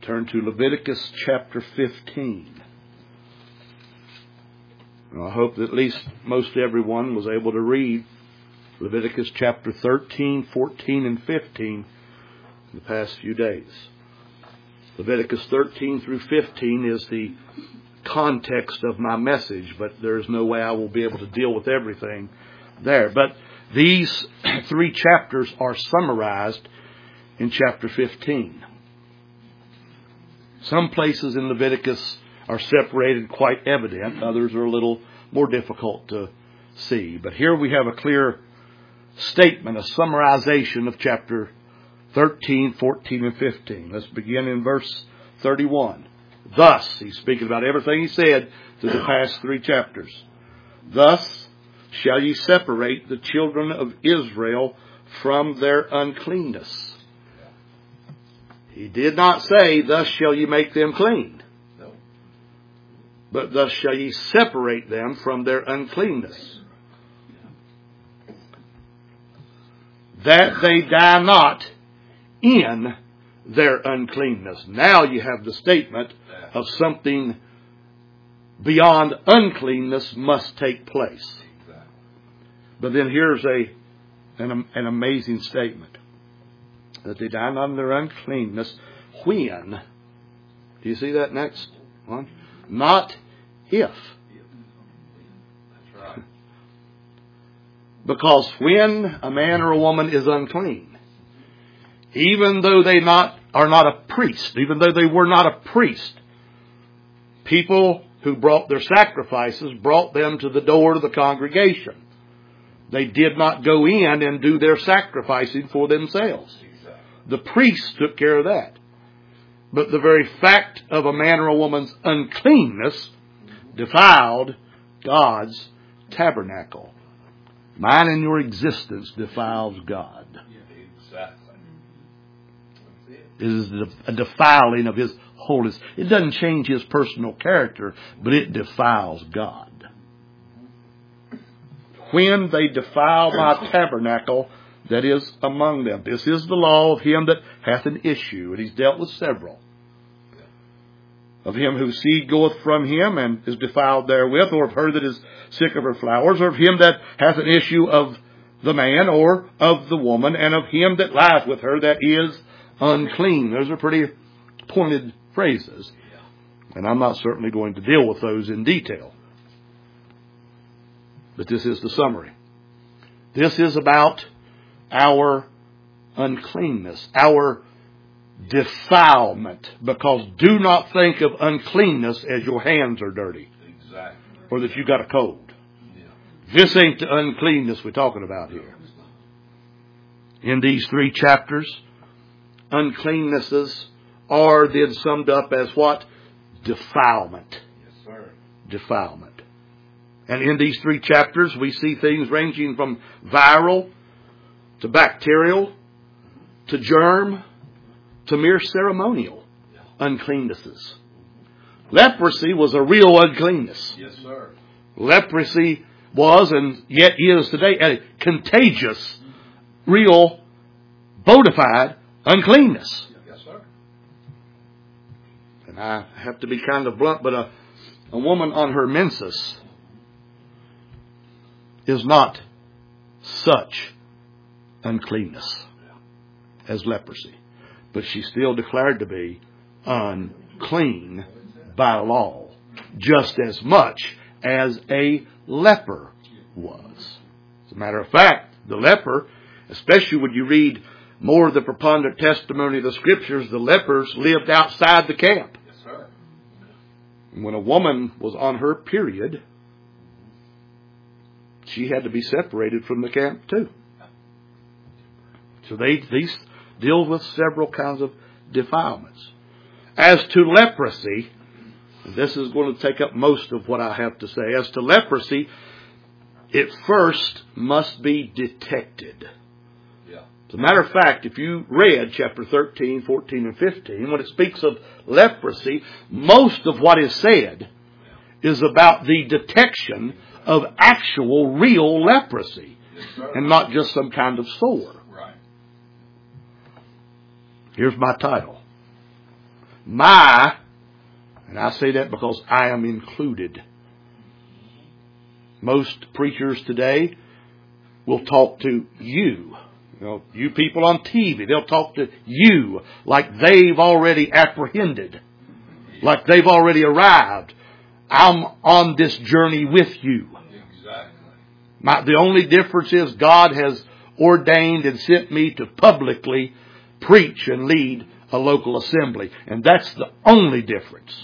Turn to Leviticus chapter 15. I hope that at least most everyone was able to read Leviticus chapter 13, 14, and 15 in the past few days. Leviticus 13 through 15 is the context of my message, but there's no way I will be able to deal with everything there. But these three chapters are summarized in chapter 15. Some places in Leviticus are separated quite evident. Others are a little more difficult to see. But here we have a clear statement, a summarization of chapter 13, 14, and 15. Let's begin in verse 31. Thus, he's speaking about everything he said through the past three chapters. Thus shall ye separate the children of Israel from their uncleanness. He did not say, thus shall ye make them clean. No. But thus shall ye separate them from their uncleanness. That they die not in their uncleanness. Now you have the statement of something beyond uncleanness must take place. But then here's an amazing statement. That they die not in their uncleanness when. Do you see that next one? Not if. That's right. Because when a man or a woman is unclean, even though they are not a priest, even though they were not a priest, people who brought their sacrifices brought them to the door of the congregation. They did not go in and do their sacrificing for themselves. The priests took care of that. But the very fact of a man or a woman's uncleanness defiled God's tabernacle. Mine and your existence defiles God. It is a defiling of His holiness. It doesn't change His personal character, but it defiles God. When they defile my tabernacle that is among them. This is the law of him that hath an issue. And he's dealt with several. Of him whose seed goeth from him and is defiled therewith, or of her that is sick of her flowers, or of him that hath an issue of the man or of the woman, and of him that lieth with her that is unclean. Those are pretty pointed phrases. And I'm not certainly going to deal with those in detail. But this is the summary. This is about our uncleanness, our defilement. Because do not think of uncleanness as your hands are dirty. Exactly. Or that you got a cold. Yeah. This ain't the uncleanness we're talking about here. In these three chapters, uncleannesses are then summed up as what? Defilement. Yes, sir. Defilement. And in these three chapters, we see things ranging from viral to bacterial, to germ, to mere ceremonial uncleannesses. Leprosy was a real uncleanness. Yes, sir. Leprosy was and yet is today a contagious, real, bona fide uncleanness. Yes, sir. And I have to be kind of blunt, but a woman on her menses is not such uncleanness as leprosy. But she's still declared to be unclean by law, just as much as a leper was. As a matter of fact, the leper, especially when you read more of the preponderant testimony of the Scriptures, the lepers lived outside the camp. Yes, sir. And when a woman was on her period, she had to be separated from the camp too. So these deal with several kinds of defilements. As to leprosy, this is going to take up most of what I have to say. As to leprosy, it first must be detected. Yeah. As a matter of fact, if you read chapter 13, 14, and 15, when it speaks of leprosy, most of what is said is about the detection of actual, real leprosy. Yes, and not just some kind of sore. Right. Here's my title. And I say that because I am included. Most preachers today will talk to you. You people on TV, they'll talk to you like they've already apprehended, like they've already arrived. I'm on this journey with you. Exactly. The only difference is God has ordained and sent me to publicly preach and lead a local assembly. And that's the only difference.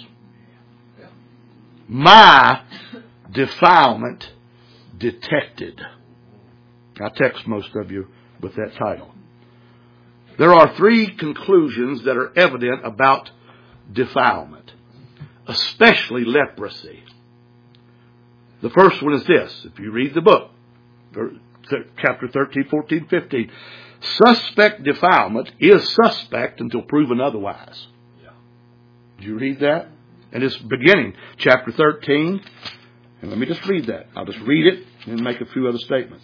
My defilement detected. I text most of you with that title. There are 3 conclusions that are evident about defilement, especially leprosy. The first one is this. If you read the book, chapter 13, 14, 15, suspect defilement is suspect until proven otherwise. Did you read that? And it's beginning, chapter 13. And let me just read that. I'll just read it and make a few other statements.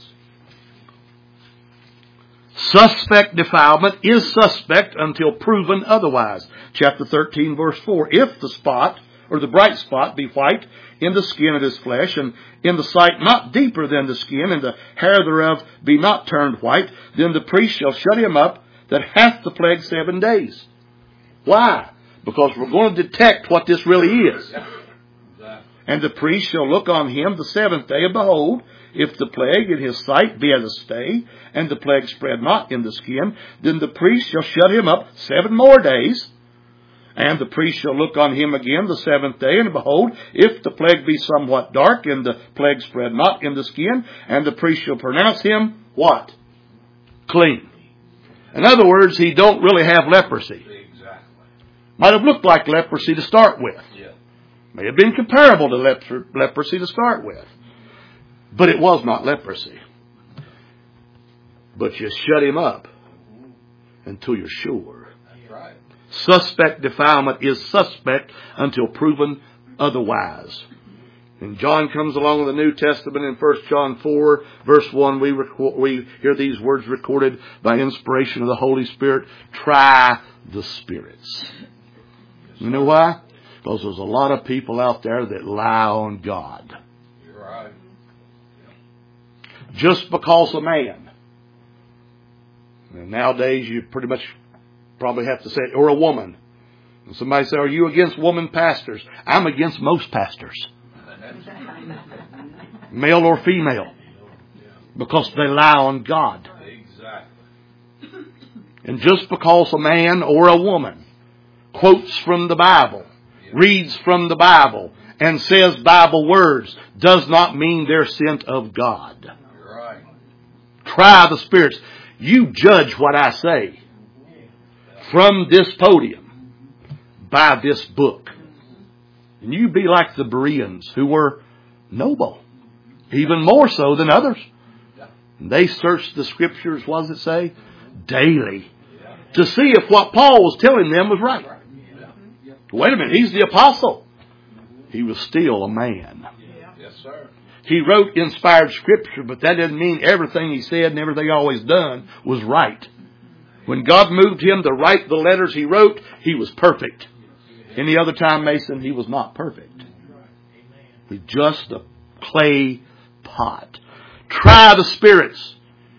Suspect defilement is suspect until proven otherwise. Chapter 13, verse 4. If the spot, or the bright spot, be white in the skin of his flesh, and in the sight not deeper than the skin, and the hair thereof be not turned white, then the priest shall shut him up that hath the plague 7 days. Why? Because we're going to detect what this really is. And the priest shall look on him the 7th day, and behold, if the plague in his sight be as a stay, and the plague spread not in the skin, then the priest shall shut him up 7 more days. And the priest shall look on him again the 7th day, and behold, if the plague be somewhat dark, and the plague spread not in the skin, and the priest shall pronounce him, what? Clean. In other words, he don't really have leprosy. Might have looked like leprosy to start with. May have been comparable to leprosy to start with. But it was not leprosy. But you shut him up until you're sure. That's right. Suspect defilement is suspect until proven otherwise. And John comes along in the New Testament in 1 John 4, verse 1. We hear these words recorded by inspiration of the Holy Spirit. Try the spirits. You know why? Because there's a lot of people out there that lie on God. You're right. Just because a man. And nowadays you pretty much probably have to say it, or a woman. And somebody say, are you against woman pastors? I'm against most pastors. Male or female. Because they lie on God. Exactly. And just because a man or a woman quotes from the Bible, reads from the Bible, and says Bible words, does not mean they're sent of God. Right. Try the spirits. You judge what I say from this podium by this book. And you be like the Bereans, who were noble, even more so than others. And they searched the Scriptures, what does it say? Daily. To see if what Paul was telling them was right. Wait a minute, he's the apostle. He was still a man. Yes, sir. He wrote inspired Scripture, but that doesn't mean everything he said and everything always done was right. When God moved him to write the letters he wrote, he was perfect. Any other time, Mason, he was not perfect. He's just a clay pot. Try the spirits.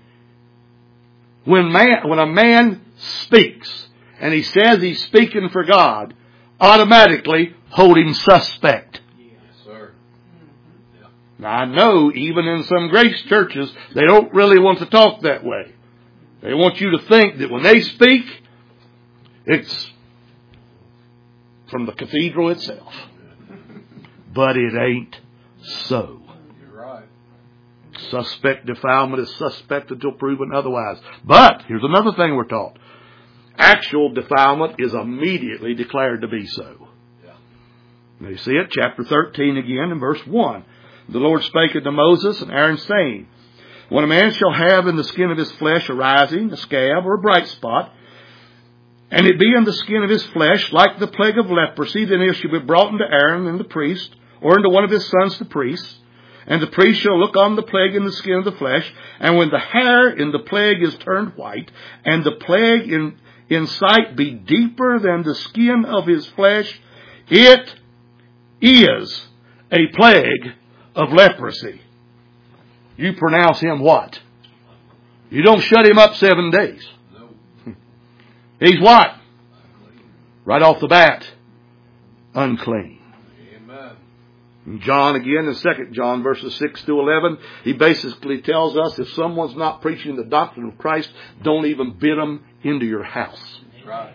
When a man speaks and he says he's speaking for God, automatically hold him suspect. Yes, sir. Now I know even in some grace churches, they don't really want to talk that way. They want you to think that when they speak, it's from the cathedral itself. But it ain't so. You're right. Suspect defilement is suspect until proven otherwise. But here's another thing we're taught. Actual defilement is immediately declared to be so. Yeah. Now you see it, chapter 13 again in verse 1. The Lord spake unto Moses and Aaron, saying, when a man shall have in the skin of his flesh a rising, a scab, or a bright spot, and it be in the skin of his flesh like the plague of leprosy, then it shall be brought unto Aaron and the priest, or unto one of his sons the priests. And the priest shall look on the plague in the skin of the flesh, and when the hair in the plague is turned white, and the plague in sight be deeper than the skin of his flesh, it is a plague of leprosy. You pronounce him what? You don't shut him up 7 days. He's what? Right off the bat, unclean. Amen. John again in 2 John verses 6 to 11, he basically tells us if someone's not preaching the doctrine of Christ, don't even bid them into your house. Right.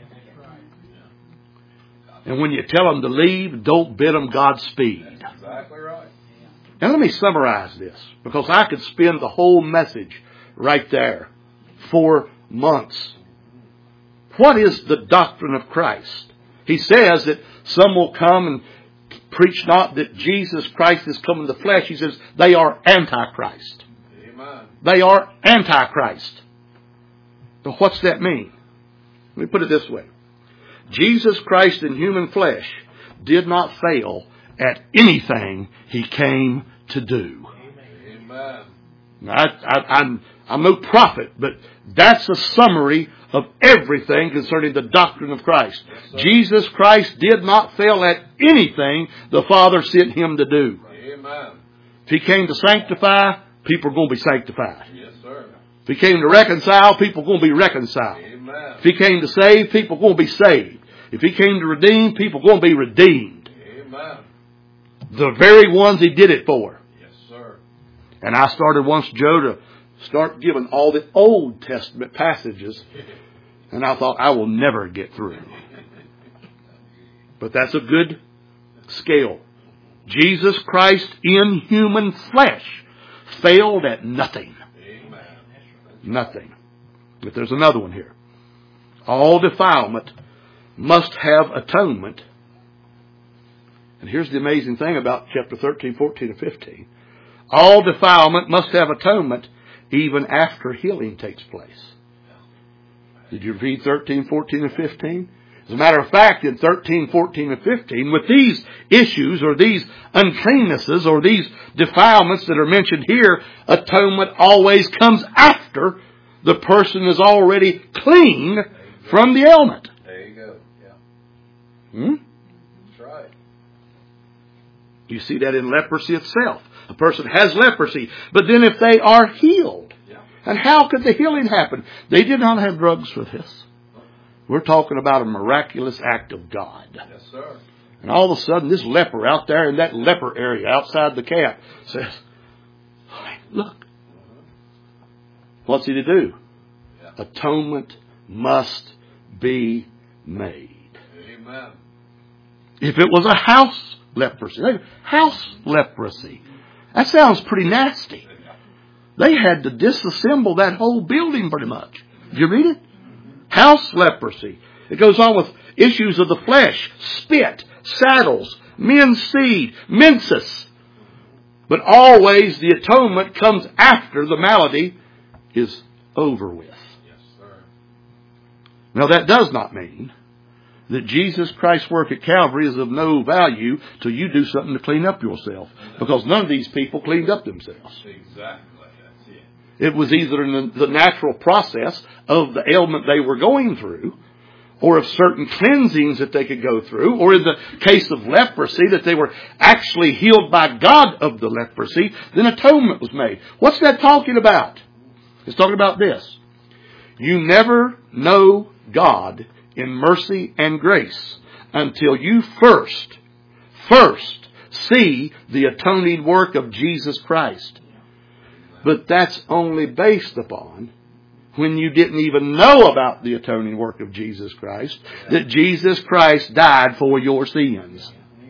And when you tell them to leave, don't bid them Godspeed. That's exactly right. Now let me summarize this, because I could spend the whole message right there for months. What is the doctrine of Christ? He says that some will come and preach not that Jesus Christ is come in the flesh. He says they are Antichrist. Amen. They are Antichrist. So what's that mean? Let me put it this way. Jesus Christ in human flesh did not fail at anything he came to do. Amen. Now, I'm no prophet, but that's a summary of everything concerning the doctrine of Christ. Yes, Jesus Christ did not fail at anything the Father sent him to do. Amen. If he came to sanctify, people are going to be sanctified. Yes, sir. If he came to reconcile, people are going to be reconciled. Amen. If he came to save, people are going to be saved. If he came to redeem, people are going to be redeemed. Amen. The very ones he did it for. Yes, sir. And I started once, Joe, to start giving all the Old Testament passages. And I thought, I will never get through. But that's a good scale. Jesus Christ in human flesh failed at nothing. Amen. Nothing. But there's another one here. All defilement must have atonement. And here's the amazing thing about chapter 13, 14, and 15. All defilement must have atonement even after healing takes place. Did you read 13, 14, and 15? As a matter of fact, in 13, 14, and 15, with these issues or these uncleannesses or these defilements that are mentioned here, atonement always comes after the person is already clean from the ailment. There you go. Yeah. That's right. You see that in leprosy itself. A person has leprosy, but then if they are healed, and how could the healing happen? They did not have drugs for this. We're talking about a miraculous act of God. Yes, sir. And all of a sudden, this leper out there in that leper area outside the camp says, look. What's he to do? Yeah. Atonement must be made. Amen. If it was a house leprosy, that sounds pretty nasty. They had to disassemble that whole building pretty much. Did you read it? House leprosy. It goes on with issues of the flesh, spit, saddles, men's seed, menses. But always the atonement comes after the malady is over with. Yes, sir. Now that does not mean that Jesus Christ's work at Calvary is of no value till you do something to clean up yourself. Because none of these people cleaned up themselves. Exactly. It was either in the natural process of the ailment they were going through, or of certain cleansings that they could go through, or in the case of leprosy, that they were actually healed by God of the leprosy, then atonement was made. What's that talking about? It's talking about this. You never know God in mercy and grace until you first see the atoning work of Jesus Christ. But that's only based upon when you didn't even know about the atoning work of Jesus Christ, that Jesus Christ died for your sins.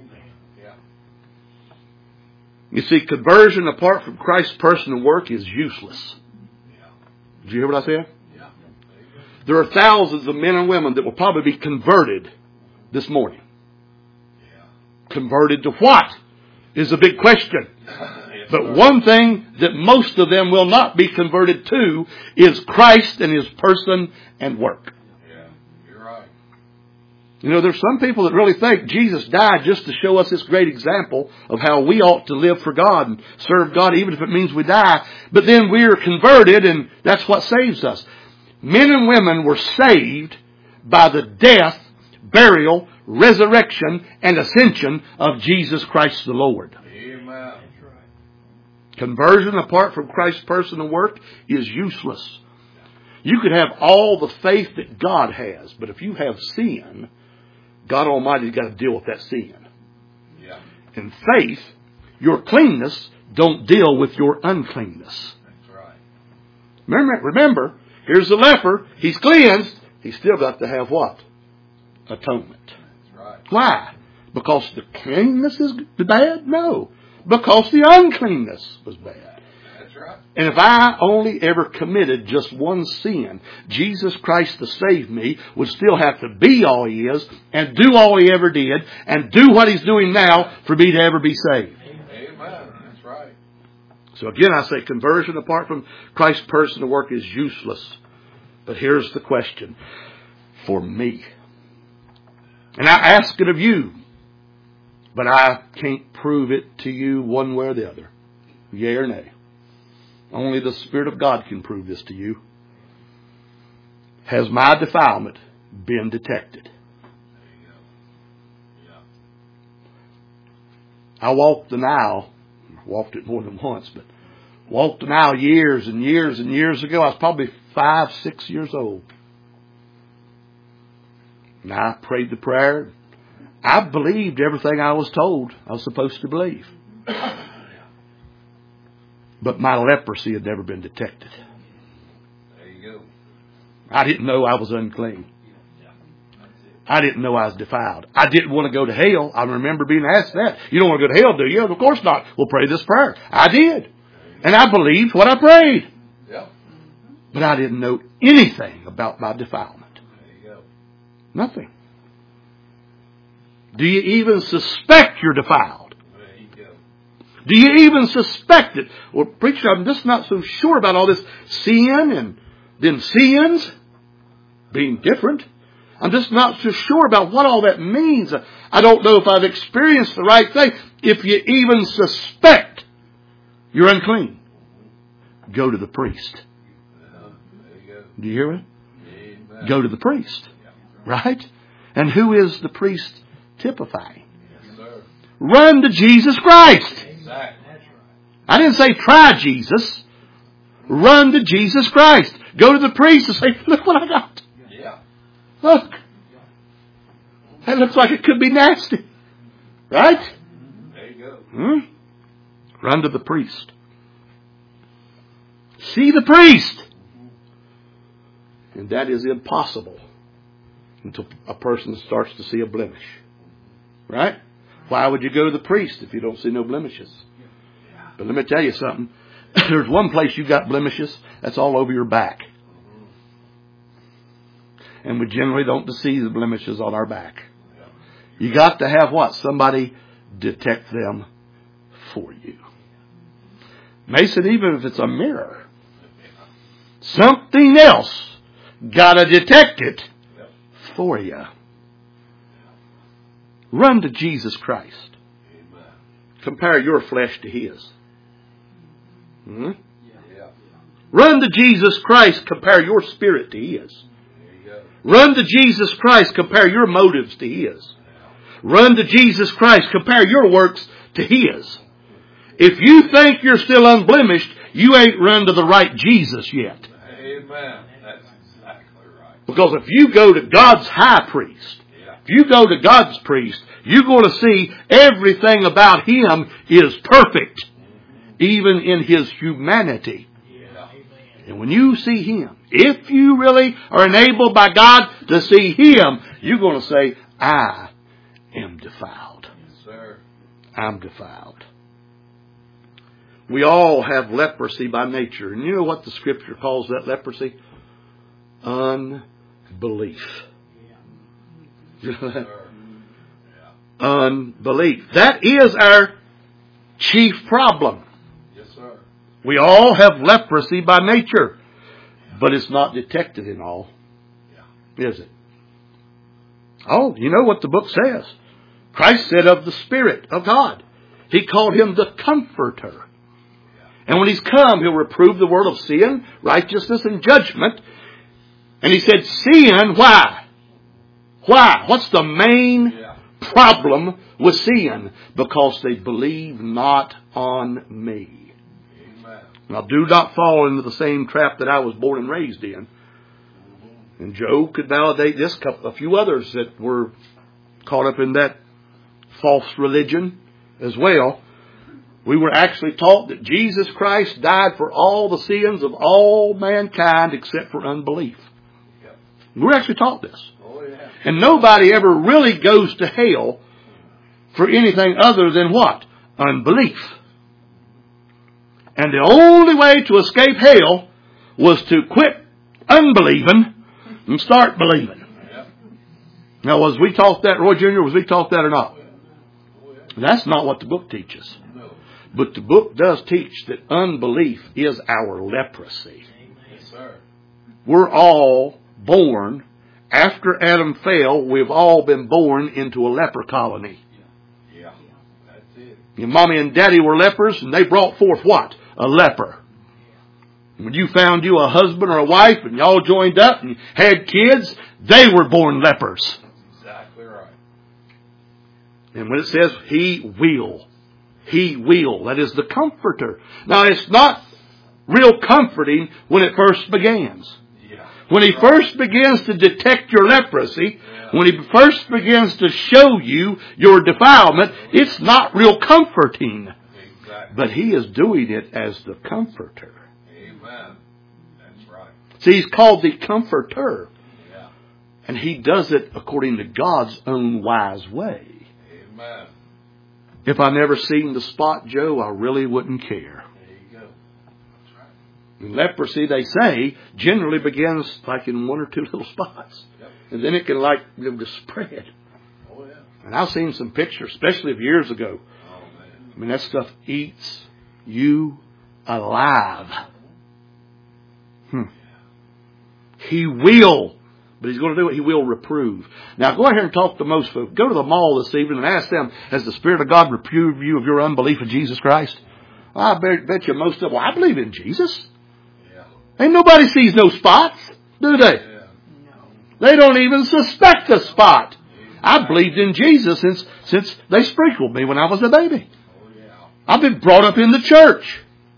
You see, conversion apart from Christ's person and work is useless. Did you hear what I said? There are thousands of men and women that will probably be converted this morning. Converted to what is a big question. But one thing that most of them will not be converted to is Christ and His person and work. Yeah, you're right. You know, there's some people that really think Jesus died just to show us this great example of how we ought to live for God and serve God even if it means we die. But then we're converted and that's what saves us. Men and women were saved by the death, burial, resurrection, and ascension of Jesus Christ the Lord. Amen. Conversion apart from Christ's person and work is useless. You could have all the faith that God has, but if you have sin, God Almighty's got to deal with that sin. Yeah. In faith, your cleanness don't deal with your uncleanness. That's right. Remember, here's the leper. He's cleansed. He's still got to have what? Atonement. That's right. Why? Because the cleanness is bad? No. Because the uncleanness was bad. That's right. And if I only ever committed just one sin, Jesus Christ to save me would still have to be all He is and do all He ever did and do what He's doing now for me to ever be saved. Amen. That's right. So again, I say conversion apart from Christ's person and work is useless. But here's the question for me. And I ask it of you, but I can't prove it to you one way or the other. Yea or nay. Only the Spirit of God can prove this to you. Has my defilement been detected? There you go. Yeah. I walked the aisle. Walked it more than once, but walked an aisle years and years and years ago. I was probably 5, 6 years old. And I prayed the prayer. I believed everything I was told I was supposed to believe. But my leprosy had never been detected. There you go. I didn't know I was unclean. I didn't know I was defiled. I didn't want to go to hell. I remember being asked that. You don't want to go to hell, do you? Of course not. We'll pray this prayer. I did. And I believed what I prayed. Yeah. But I didn't know anything about my defilement. There you go. Nothing. Do you even suspect you're defiled? There you go. Do you even suspect it? Well, preacher, I'm just not so sure about all this sin and then sins being different. I'm just not so sure about what all that means. I don't know if I've experienced the right thing. If you even suspect you're unclean, go to the priest. There you go. Do you hear me? Amen. Go to the priest. Right? And who is the priest typifying? Yes, sir. Run to Jesus Christ. Exactly. I didn't say try Jesus. Run to Jesus Christ. Go to the priest and say, look what I got. Yeah. Look. That looks like it could be nasty. Right? There you go. Run to the priest. See the priest. And that is impossible until a person starts to see a blemish. Right? Why would you go to the priest if you don't see no blemishes? But let me tell you something. There's one place you got blemishes. That's all over your back. And we generally don't see the blemishes on our back. You got to have what? Somebody detect them for you. Mason, even if it's a mirror, something else got to detect it for you. Run to Jesus Christ. Amen. Compare your flesh to His. Yeah. Run to Jesus Christ. Compare your spirit to His. There you go. Run to Jesus Christ. Compare your motives to His. Run to Jesus Christ. Compare your works to His. If you think you're still unblemished, you ain't run to the right Jesus yet. Amen. That's exactly right. Because if you go to God's high priest, if you go to God's priest, you're going to see everything about Him is perfect, even in His humanity. And when you see Him, if you really are enabled by God to see Him, you're going to say, I am defiled. Yes, sir. I'm defiled. We all have leprosy by nature. And you know what the Scripture calls that leprosy? Unbelief. You know that? Unbelief. That is our chief problem. Yes, sir. We all have leprosy by nature, but it's not detected in all, is it? Oh, you know what the book says. Christ said of the Spirit of God, He called Him the Comforter. And when He's come, He'll reprove the world of sin, righteousness, and judgment. And He said, sin, why? Why? What's the main Yeah. problem with sin? Because they believe not on me. Amen. Now, do not fall into the same trap that I was born and raised in. And Joe could validate this. A few others that were caught up in that false religion as well. We were actually taught that Jesus Christ died for all the sins of all mankind except for unbelief. Yep. We were actually taught this. Oh, yeah. And nobody ever really goes to hell for anything other than what? Unbelief. And the only way to escape hell was to quit unbelieving and start believing. Yep. Now, was we taught that, Roy Jr., was we taught that or not? Oh, yeah. That's not what the book teaches. No. But the book does teach that unbelief is our leprosy. Yes, sir. We're all born, after Adam fell, we've all been born into a leper colony. Yeah. That's it. Your mommy and daddy were lepers, and they brought forth what? A leper. When you found you a husband or a wife, and y'all joined up and had kids, they were born lepers. Exactly right. And when it says, He will, that is the comforter. Now, it's not real comforting when it first begins. Yeah. When He first begins to detect your leprosy, Yeah. when He first begins to show you your defilement, it's not real comforting. Exactly. But He is doing it as the comforter. Amen. That's right. See, He's called the comforter. Yeah. And He does it according to God's own wise way. Amen. If I never seen the spot, Joe, I really wouldn't care. There you go. That's right. And leprosy, they say, generally begins like in one or two little spots. Yep. And then it can just spread. Oh, yeah. And I've seen some pictures, especially of years ago. Oh, man. I mean, that stuff eats you alive. He will. But He's going to do it. He will reprove. Now, go ahead and talk to most folks. Go to the mall this evening and ask them, has the Spirit of God reproved you of your unbelief in Jesus Christ? I bet you most of them, well, I believe in Jesus. Yeah. Ain't nobody sees no spots, do they? Yeah. They don't even suspect a spot. I believed in Jesus since they sprinkled me when I was a baby. Oh, yeah. I've been brought up in the church.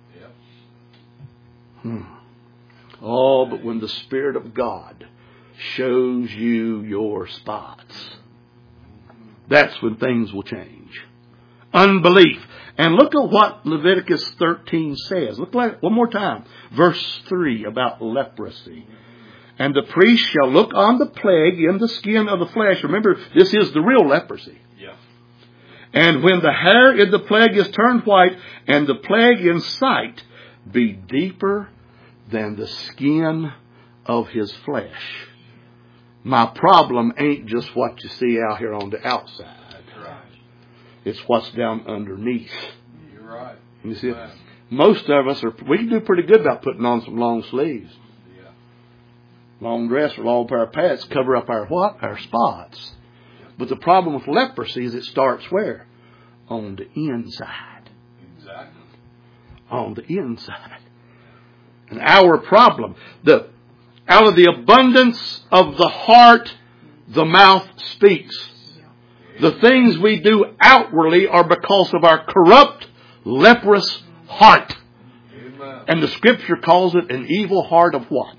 Yep. Oh, but when the Spirit of God shows you your spots, that's when things will change. Unbelief. And look at what Leviticus 13 says. Look at it one more time. Verse 3 about leprosy. And the priest shall look on the plague in the skin of the flesh. Remember, this is the real leprosy. Yeah. And when the hair in the plague is turned white, and the plague in sight be deeper than the skin of his flesh. My problem ain't just what you see out here on the outside. That's right. It's what's down underneath. You're right. You see, Amen. most of us we can do pretty good about putting on some long sleeves. Yeah. Long dress or long pair of pants cover up our what? Our spots. But the problem with leprosy is it starts where? On the inside. Exactly. On the inside. And our problem, out of the abundance of the heart, the mouth speaks. The things we do outwardly are because of our corrupt, leprous heart. Amen. And the Scripture calls it an evil heart of what?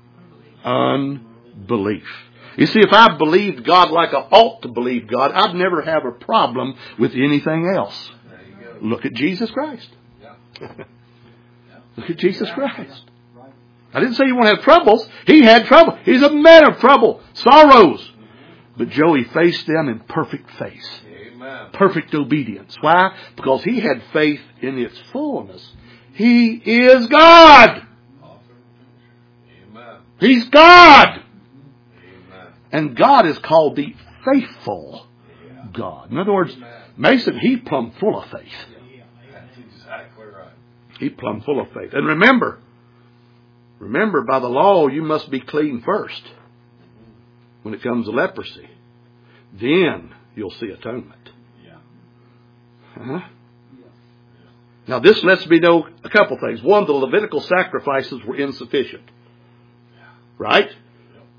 Unbelief. You see, if I believed God like I ought to believe God, I'd never have a problem with anything else. There you go. Look at Jesus Christ. Yeah. Look at Jesus Christ. I didn't say you won't have troubles. He had trouble. He's a man of trouble, sorrows. But Joey faced them in perfect faith. Amen. Perfect obedience. Why? Because he had faith in its fullness. He is God. Amen. He's God. Amen. And God is called the faithful Yeah. God. In other words, Mason, he plumb full of faith. That's exactly right. He plumb full of faith. And remember, by the law, you must be clean first when it comes to leprosy. Then you'll see atonement. Yeah. Uh-huh. Now, this lets me know a couple things. One, the Levitical sacrifices were insufficient. Right?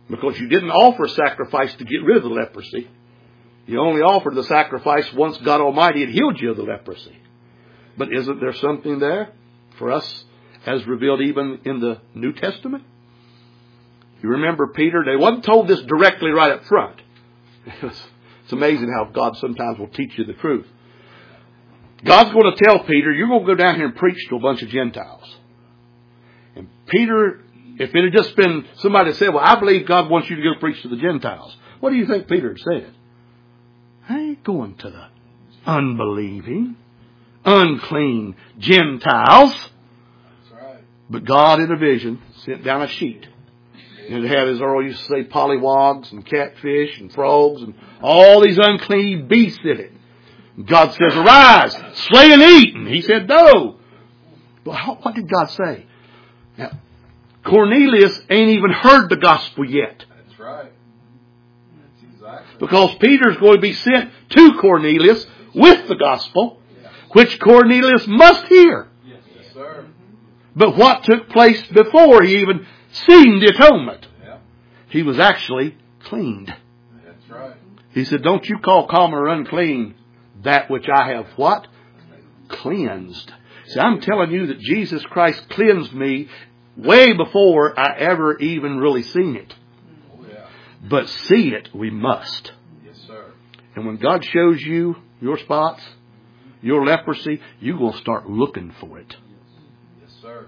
Because you didn't offer a sacrifice to get rid of the leprosy. You only offered the sacrifice once God Almighty had healed you of the leprosy. But isn't there something there for us as revealed even in the New Testament? You remember Peter, they wasn't told this directly right up front. It's amazing how God sometimes will teach you the truth. God's going to tell Peter, you're going to go down here and preach to a bunch of Gentiles. And Peter, if it had just been somebody that said, well, I believe God wants you to go preach to the Gentiles. What do you think Peter had said? I ain't going to the unbelieving, unclean Gentiles. That's right. But God in a vision sent down a sheet. And it had, as Earl used to say, pollywogs and catfish and frogs and all these unclean beasts in it. And God says, arise, slay and eat. And he said, no. Well, what did God say? Now, Cornelius ain't even heard the gospel yet. That's right. That's exactly. Because Peter's going to be sent to Cornelius with the gospel, which Cornelius must hear. Yes, sir. But what took place before he even seen the atonement? Yeah. He was actually cleaned. That's right. He said, don't you call common or unclean that which I have what? Cleansed. See, I'm telling you that Jesus Christ cleansed me way before I ever even really seen it. Oh, yeah. But see it we must. Yes, sir. And when God shows you your spots, your leprosy, you're going to start looking for it. Yes, sir.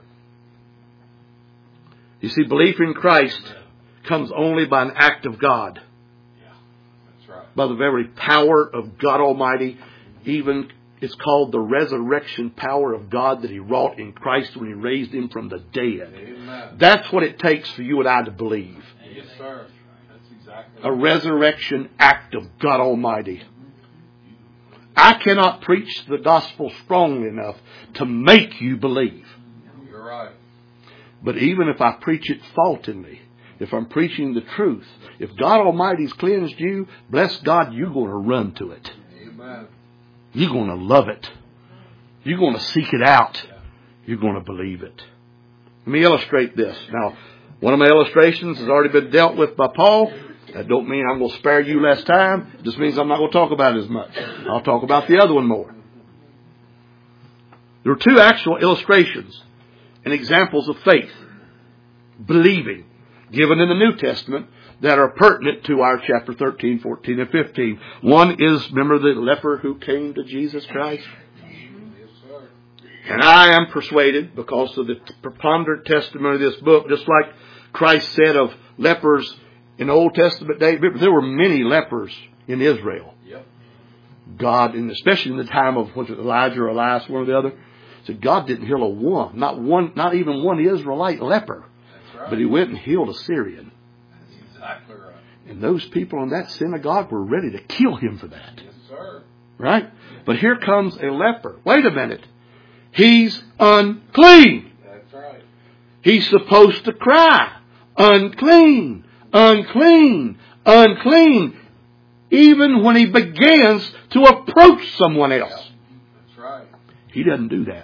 You see, belief in Christ comes only by an act of God. Yeah. That's right. By the very power of God Almighty. Even it's called the resurrection power of God that He wrought in Christ when He raised Him from the dead. Amen. That's what it takes for you and I to believe. Yes, sir. That's exactly. A resurrection act of God Almighty. I cannot preach the gospel strongly enough to make you believe. You're right. But even if I preach it faultily, if I'm preaching the truth, if God Almighty's cleansed you, bless God, you're going to run to it. Amen. You're going to love it. You're going to seek it out. You're going to believe it. Let me illustrate this. Now, one of my illustrations has already been dealt with by Paul. That don't mean I'm going to spare you less time. It just means I'm not going to talk about it as much. I'll talk about the other one more. There are two actual illustrations and examples of faith, believing, given in the New Testament that are pertinent to our chapter 13, 14, and 15. One is, remember the leper who came to Jesus Christ? Yes, sir. And I am persuaded, because of the preponderant testimony of this book, just like Christ said of lepers in the Old Testament day, there were many lepers in Israel. Yep. God, and especially in the time of, was it Elijah or Elias, one or the other, said God didn't heal not even one Israelite leper. That's right. But He went and healed a Syrian. That's exactly right. And those people in that synagogue were ready to kill him for that. Yes, sir. Right? But here comes a leper. Wait a minute. He's unclean. That's right. He's supposed to cry, unclean, unclean, unclean, even when he begins to approach someone else. That's right. He doesn't do that.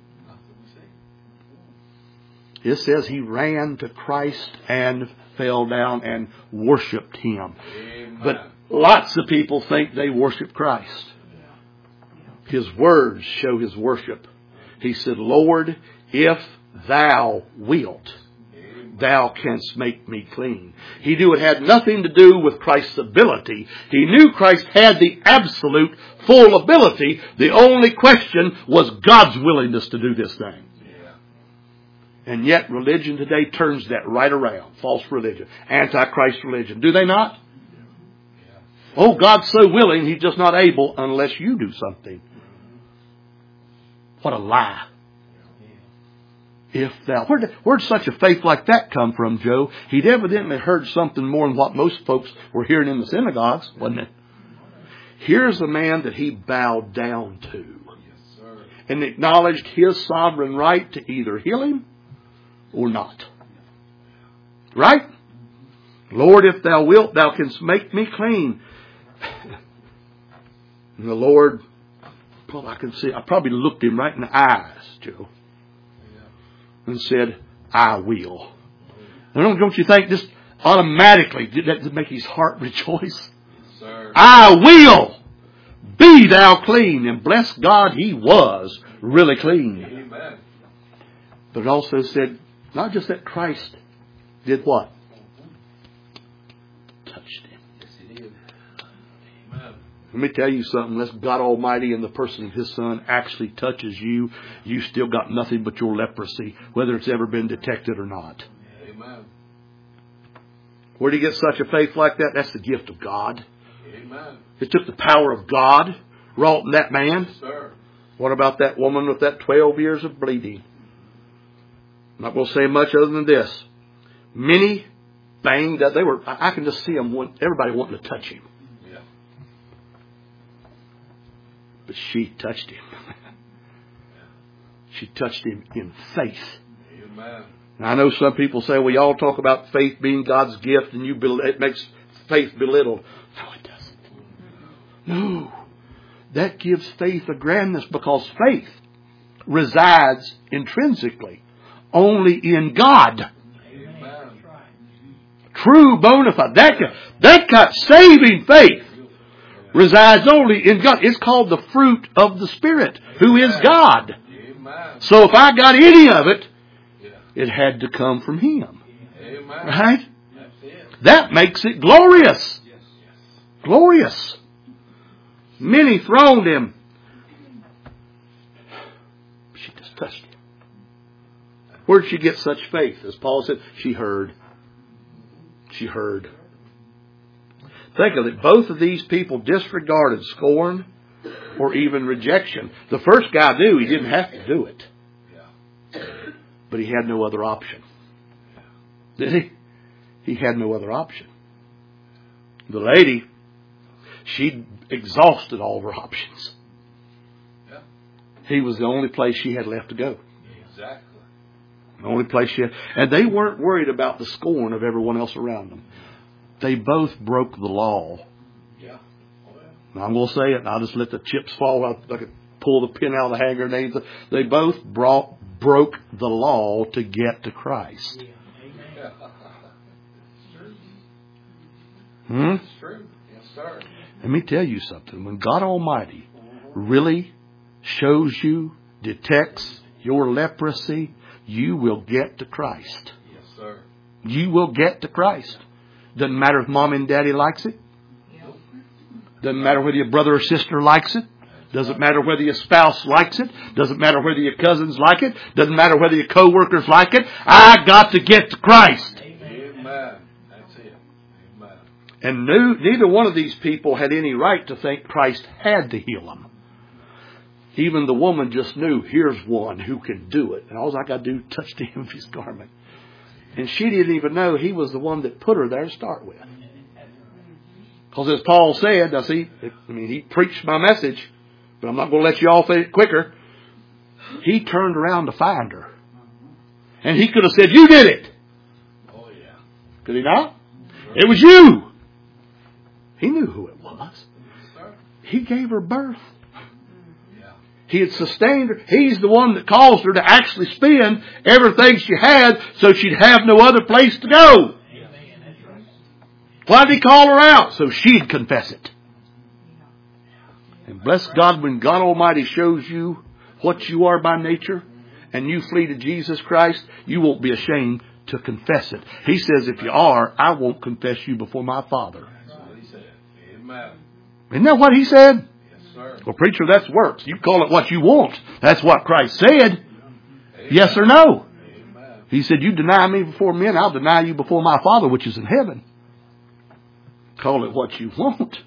It says he ran to Christ and fell down and worshipped Him. Amen. But lots of people think they worship Christ. His words show His worship. He said, Lord, if Thou wilt, Thou canst make me clean. He knew it had nothing to do with Christ's ability. He knew Christ had the absolute full ability. The only question was God's willingness to do this thing. And yet religion today turns that right around. False religion. Antichrist religion. Do they not? Oh, God's so willing, He's just not able unless you do something. What a lie. If thou... Where'd such a faith like that come from, Joe? He'd evidently heard something more than what most folks were hearing in the synagogues, wasn't it? Here's a man that he bowed down to. Yes, sir. And acknowledged His sovereign right to either heal him or not. Right? Lord, if Thou wilt, Thou canst make me clean. And the Lord, well, I probably looked Him right in the eyes, Joe, and said, I will. And don't you think this, automatically, did that make his heart rejoice? Yes, sir. I will be thou clean. And bless God, he was really clean. Amen. But it also said, not just that Christ did what? Touched him. Yes, he did. Amen. Let me tell you something. Unless God Almighty in the person of His Son actually touches you, you still got nothing but your leprosy, whether it's ever been detected or not. Amen. Where do you get such a faith like that? That's the gift of God. Amen. It took the power of God wrought in that man. Yes, sir. What about that woman with that 12 years of bleeding? I'm not going to say much other than this. Many banged up. I can just see them, everybody wanting to touch him. Yeah. But she touched him. She touched him in faith. Amen. Now, I know some people say, well, y'all talk about faith being God's gift and it makes faith belittled. No, it doesn't. No. That gives faith a grandness because faith resides intrinsically only in God. Amen. True bona fide. That got saving faith resides only in God. It's called the fruit of the Spirit, who is God. Amen. So if I got any of it, Yeah. it had to come from Him. Amen. Right? That's it. That makes it glorious. Yes. Yes. Glorious. Many throned Him. She just touched Him. Where did she get such faith? As Paul said, she heard. She heard. Think of it. Both of these people disregarded scorn or even rejection. The first guy knew he didn't have to do it. Yeah. But he had no other option. Did he? He had no other option. The lady, she exhausted all of her options. Yeah. He was the only place she had left to go. Exactly. The only place she had. And they weren't worried about the scorn of everyone else around them. They both broke the law. Yeah. Oh, yeah. Now, I'm going to say it, and I'll just let the chips fall. I could pull the pin out of the hand grenades. They both broke the law to get to Christ. Yeah. Hmm? It's true. Yes, sir. Let me tell you something. When God Almighty really shows you, detects your leprosy, you will get to Christ. Yes, sir. You will get to Christ. Doesn't matter if mom and daddy likes it. Doesn't matter whether your brother or sister likes it. Doesn't matter whether your spouse likes it. Doesn't matter whether your cousins like it. Doesn't matter whether your co-workers like it. I got to get to Christ. Amen. That's it. Amen. And neither one of these people had any right to think Christ had to heal them. Even the woman just knew, here's one who can do it. And all I got to do is touch the hem of his garment. And she didn't even know he was the one that put her there to start with. Because as Paul said, now see, he preached my message, but I'm not going to let you all say it quicker. He turned around to find her. And he could have said, you did it. Oh, yeah. Could he not? It was you. He knew who it was. Yes, sir. He gave her birth. Yeah. He had sustained her. He's the one that caused her to actually spend everything she had so she'd have no other place to go. Why did he call her out? So she'd confess it. And bless God, when God Almighty shows you what you are by nature and you flee to Jesus Christ, you won't be ashamed to confess it. He says, if you are, I won't confess you before my Father. That's what he said. Amen. Isn't that what he said? Yes, sir. Well, preacher, that's works. You call it what you want. That's what Christ said. Amen. Yes or no? Amen. He said, you deny me before men, I'll deny you before my Father which is in heaven. Call it what you want.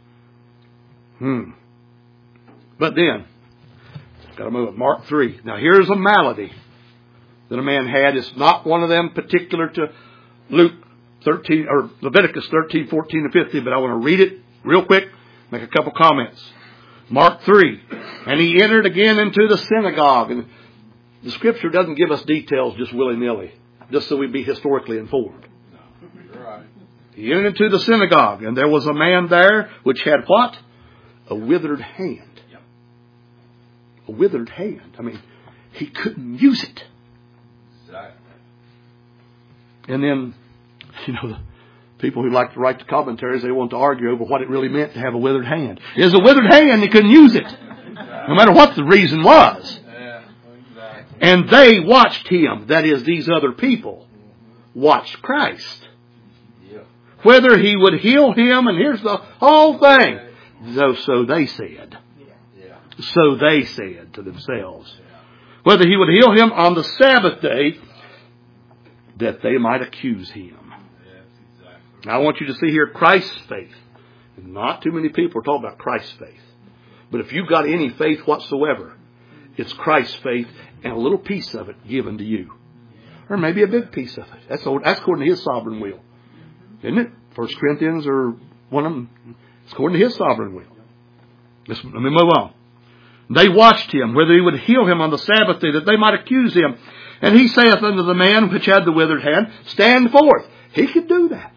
But then, got to move it. Mark 3. Now here's a malady that a man had. It's not one of them particular to Luke 13 or Leviticus 13, 14, and 15, but I want to read it real quick, make a couple comments. Mark 3. And he entered again into the synagogue. And the scripture doesn't give us details just willy-nilly, just so we be historically informed. You're right. He entered into the synagogue, and there was a man there which had what? A withered hand. Yep. A withered hand. He couldn't use it. Exactly. And then, People who like to write the commentaries, they want to argue over what it really meant to have a withered hand. It was a withered hand, they couldn't use it. No matter what the reason was. And they watched him, that is, these other people, watched Christ. Whether he would heal him, and here's the whole thing. So they said. So they said to themselves. Whether he would heal him on the Sabbath day, that they might accuse him. Now I want you to see here Christ's faith. Not too many people are talking about Christ's faith. But if you've got any faith whatsoever, it's Christ's faith and a little piece of it given to you. Or maybe a big piece of it. That's according to His sovereign will. Isn't it? 1 Corinthians or one of them. It's according to His sovereign will. Let me move on. They watched him, whether he would heal him on the Sabbath day, that they might accuse him. And he saith unto the man which had the withered hand, stand forth. He could do that.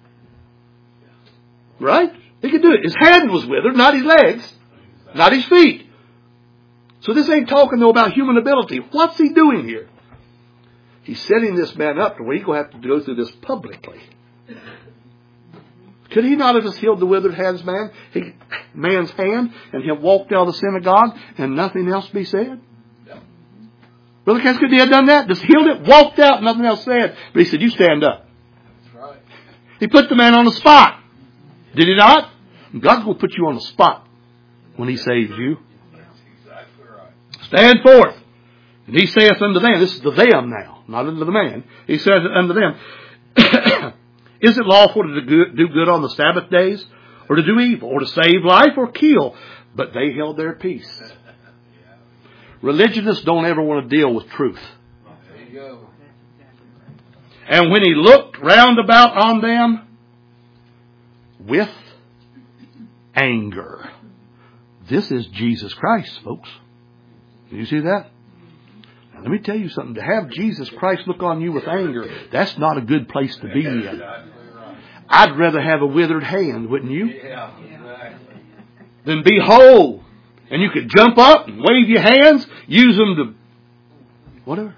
Right? He could do it. His hand was withered, not his legs, not his feet. So this ain't talking though about human ability. What's he doing here? He's setting this man up to where he's going to have to go through this publicly. Could he not have just healed the withered man's hand and have walked out of the synagogue and nothing else be said? Brother Cass, could he have done that? Just healed it, walked out, nothing else said. But he said, you stand up. That's right. He put the man on the spot. Did he not? God's going to put you on the spot when He saves you. That's exactly right. Stand forth. And he saith unto them, this is the them now, not unto the man. He saith unto them, is it lawful to do good on the Sabbath days, or to do evil, or to save life, or kill? But they held their peace. Religionists don't ever want to deal with truth. There you go. And when he looked round about on them with anger. This is Jesus Christ, folks. Do you see that? Now, let me tell you something. To have Jesus Christ look on you with anger, that's not a good place to be in. I'd rather have a withered hand, wouldn't you? Yeah, exactly. Than be whole. And you could jump up and wave your hands, use them to whatever.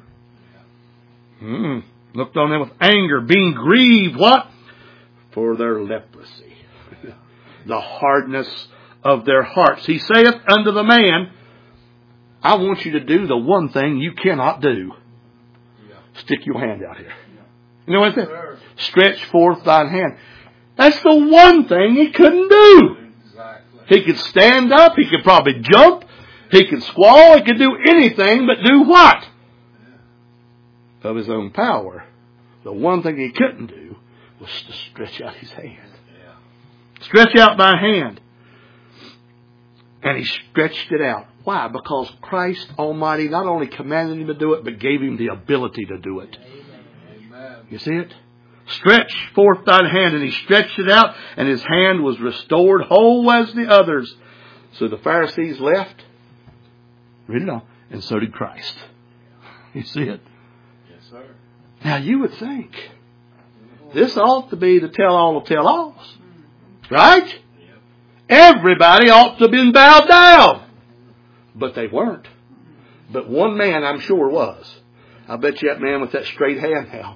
Looked on them with anger, being grieved, what? For their leprosy. The hardness of their hearts. He saith unto the man, I want you to do the one thing you cannot do. Stick your hand out here. You know what that is? Stretch forth thine hand. That's the one thing he couldn't do. He could stand up. He could probably jump. He could squall. He could do anything but do what? Of his own power. The one thing he couldn't do was to stretch out his hand. Stretch out thy hand. And he stretched it out. Why? Because Christ Almighty not only commanded him to do it, but gave him the ability to do it. Amen. You see it? Stretch forth thine hand. And he stretched it out, and his hand was restored whole as the others. So the Pharisees left. Read it on. And so did Christ. You see it? Yes, sir. Now you would think this ought to be the tell-all of tell-alls. Right? Yep. Everybody ought to have been bowed down. But they weren't. But one man I'm sure was. I bet you that man with that straight hand now.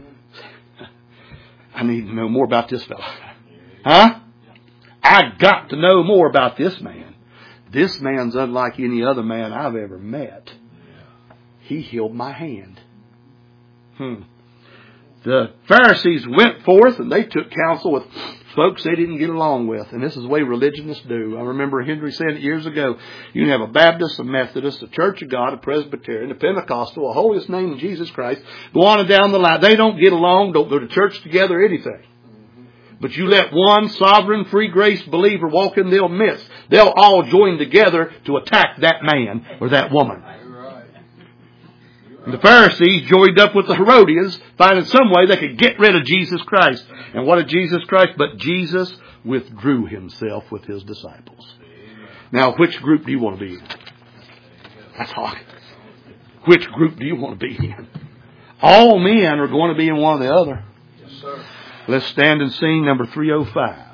I need to know more about this fellow. Huh? I got to know more about this man. This man's unlike any other man I've ever met. He healed my hand. The Pharisees went forth and they took counsel with folks they didn't get along with. And this is the way religionists do. I remember Henry saying it years ago. You can have a Baptist, a Methodist, a Church of God, a Presbyterian, a Pentecostal, a holiest name in Jesus Christ. Go on and down the line. They don't get along, don't go to church together, anything. But you let one sovereign, free grace believer walk in their midst. They'll all join together to attack that man or that woman. And the Pharisees joined up with the Herodians, finding some way they could get rid of Jesus Christ. And what did Jesus Christ? But Jesus withdrew himself with his disciples. Now, which group do you want to be in? That's hard. Which group do you want to be in? All men are going to be in one or the other. Yes, sir. Let's stand and sing number 305.